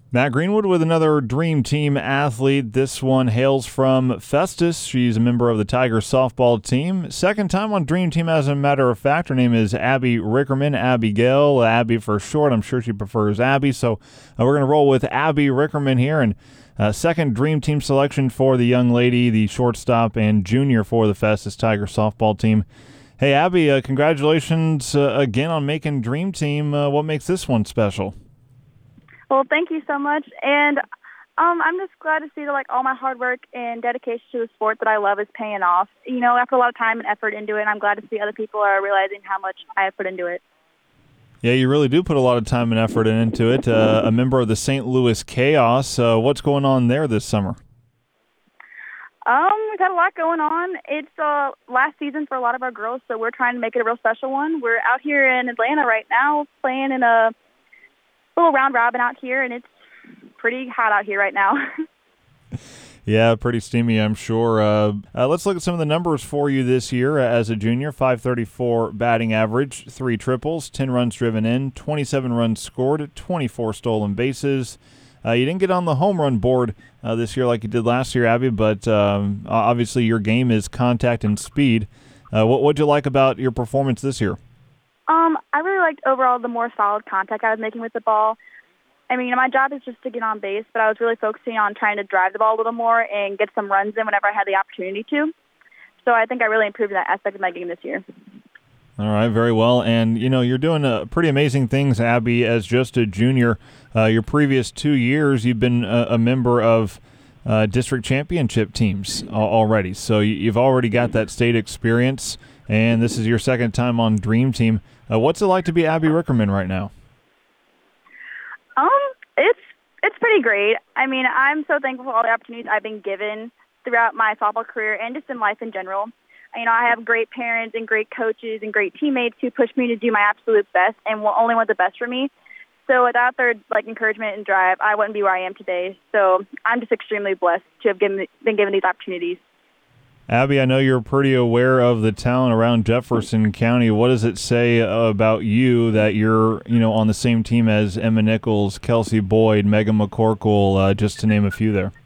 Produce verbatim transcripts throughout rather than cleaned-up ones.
Matt Greenwood with another Dream Team athlete. This one hails from Festus. She's a member of the Tiger softball team. Second time on Dream Team, as a matter of fact. Her name is Abby Rickerman, Abigail, Abby for short. I'm sure she prefers Abby. So uh, we're going to roll with Abby Rickerman here. And uh, second Dream Team selection for the young lady, the shortstop and junior for the Festus Tiger softball team. Hey, Abby, uh, congratulations uh, again on making Dream Team. Uh, what makes this one special? Well, thank you so much, and um, I'm just glad to see that like all my hard work and dedication to the sport that I love is paying off. You know, after a lot of time and effort into it, I'm glad to see other people are realizing how much I have put into it. Yeah, you really do put a lot of time and effort into it. Uh, a member of the Saint Louis Chaos. Uh, what's going on there this summer? Um, we've had a lot going on. It's uh, last season for a lot of our girls, so we're trying to make it a real special one. We're out here in Atlanta right now playing in a little round robin out here, and it's pretty hot out here right now. Yeah, pretty steamy, I'm sure. Uh, uh, let's look at some of the numbers for you this year as a junior. five thirty-four batting average, three triples, ten runs driven in, twenty-seven runs scored, twenty-four stolen bases. Uh, you didn't get on the home run board uh, this year like you did last year, Abby, but um, obviously your game is contact and speed. Uh, what what'd you like about your performance this year? Um, I really liked overall the more solid contact I was making with the ball. I mean, my job is just to get on base, but I was really focusing on trying to drive the ball a little more and get some runs in whenever I had the opportunity to. So I think I really improved that aspect of my game this year. All right, very well. And, you know, you're doing uh, pretty amazing things, Abby, as just a junior. Uh, your previous two years, you've been a, a member of uh, district championship teams already. So you've already got that state experience, and this is your second time on Dream Team. Uh, what's it like to be Abby Rickerman right now? Um, it's it's pretty great. I mean, I'm so thankful for all the opportunities I've been given throughout my softball career and just in life in general. You know, I have great parents and great coaches and great teammates who push me to do my absolute best and will only want the best for me. So without their like encouragement and drive, I wouldn't be where I am today. So I'm just extremely blessed to have given, been given these opportunities. Abby, I know you're pretty aware of the talent around Jefferson County. What does it say about you that you're, you know, on the same team as Emma Nichols, Kelsey Boyd, Megan McCorkle, uh, just to name a few there?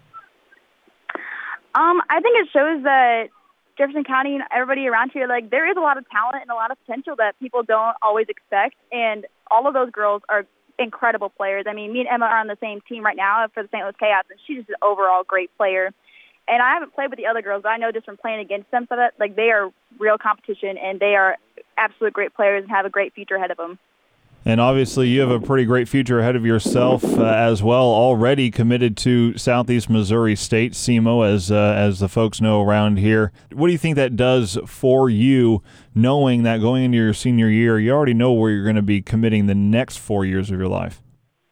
Um, I think it shows that Jefferson County and everybody around here, like, there is a lot of talent and a lot of potential that people don't always expect, and all of those girls are incredible players. I mean, me and Emma are on the same team right now for the Saint Louis Chaos, and she's just an overall great player. And I haven't played with the other girls, but I know just from playing against them, so that like they are real competition, and they are absolute great players and have a great future ahead of them. And obviously you have a pretty great future ahead of yourself uh, as well, already committed to Southeast Missouri State, S E M O, as, uh, as the folks know around here. What do you think that does for you, knowing that going into your senior year, you already know where you're going to be committing the next four years of your life?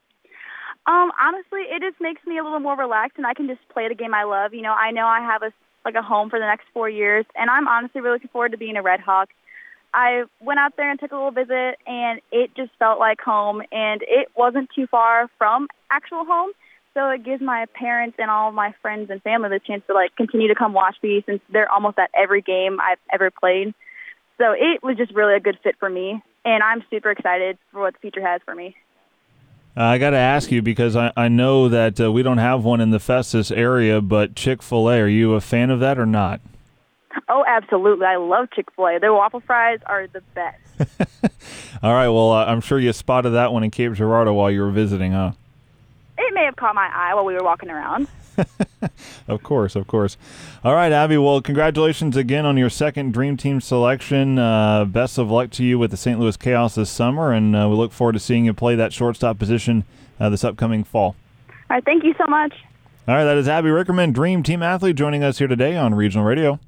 Um, honestly, it just makes me a little more relaxed, and I can just play the game I love. You know, I know I have a like a home for the next four years, and I'm honestly really looking forward to being a Red Hawk. I went out there and took a little visit, and it just felt like home, and it wasn't too far from actual home, so it gives my parents and all of my friends and family the chance to like continue to come watch me since they're almost at every game I've ever played. So it was just really a good fit for me, and I'm super excited for what the future has for me. Uh, I got to ask you because I, I know that uh, we don't have one in the Festus area, but Chick-fil-A, are you a fan of that or not? Oh, absolutely. I love Chick-fil-A. Their waffle fries are the best. All right. Well, uh, I'm sure you spotted that one in Cape Girardeau while you were visiting, huh? It may have caught my eye while we were walking around. Of course, of course. All right, Abby, well, congratulations again on your second Dream Team selection. Uh, best of luck to you with the Saint Louis Chaos this summer, and uh, we look forward to seeing you play that shortstop position uh, this upcoming fall. All right, thank you so much. All right, that is Abby Rickerman, Dream Team athlete, joining us here today on Regional Radio.